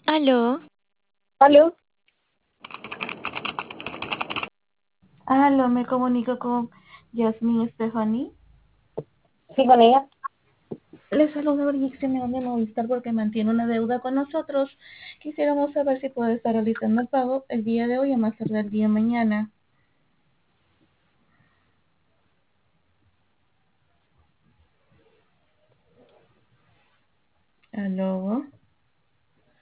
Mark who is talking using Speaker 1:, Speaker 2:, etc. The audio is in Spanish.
Speaker 1: Aló,
Speaker 2: ¿Aló?
Speaker 3: Aló, me comunico con Yasmin Stephanie.
Speaker 2: Sí, con ella.
Speaker 3: Les saluda Brixen de Movistar porque mantiene una deuda con nosotros. Quisiéramos saber si puede estar realizando el pago el día de hoy o más tarde el día de mañana. Aló.